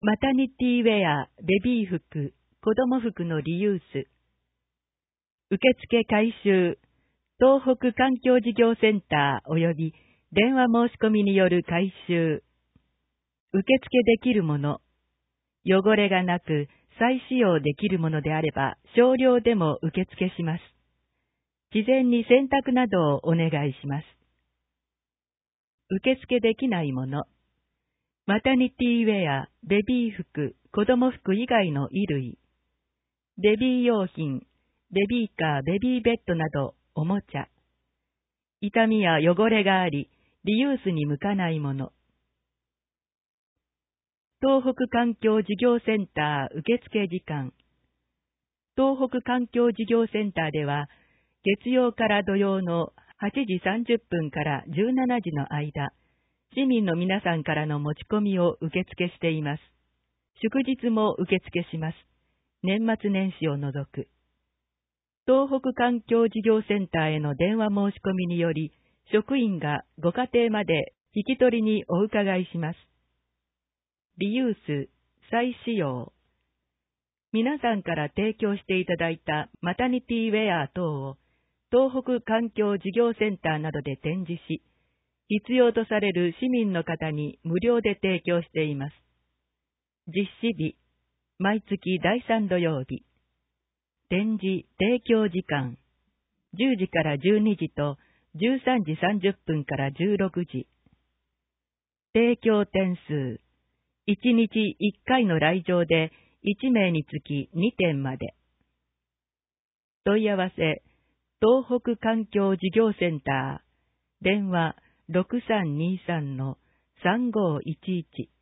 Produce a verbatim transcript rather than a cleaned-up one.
マタニティウェア、ベビー服、子供服のリユース。受付回収、東北環境事業センター及び電話申し込みによる回収。受付できるもの。汚れがなく再使用できるものであれば少量でも受付します。事前に洗濯などをお願いします。受付できないもの。マタニティウェア、ベビー服、子供服以外の衣類。ベビー用品、ベビーカー、ベビーベッドなどおもちゃ。傷みや汚れがあり、リユースに向かないもの。東北環境事業センター受付時間。東北環境事業センターでは、月曜から土曜のはちじさんじゅっぷんからじゅうしちじの間、市民の皆さんからの持ち込みを受付しています。祝日も受付します。年末年始を除く。東北環境事業センターへの電話申し込みにより、職員がご家庭まで引き取りにお伺いします。リユース、再使用。皆さんから提供していただいたマタニティウェア等を東北環境事業センターなどで展示し、必要とされる市民の方に無料で提供しています。実施日、毎月だいさん土曜日。展示・提供時間、じゅうじからじゅうにじとじゅうさんじさんじゅっぷんからじゅうろくじ。提供点数、いちにちいっかいの来場でいちめいにつきにてんまで。問い合わせ、東北環境事業センター、電話ろくさんにさんのさんごいちいち。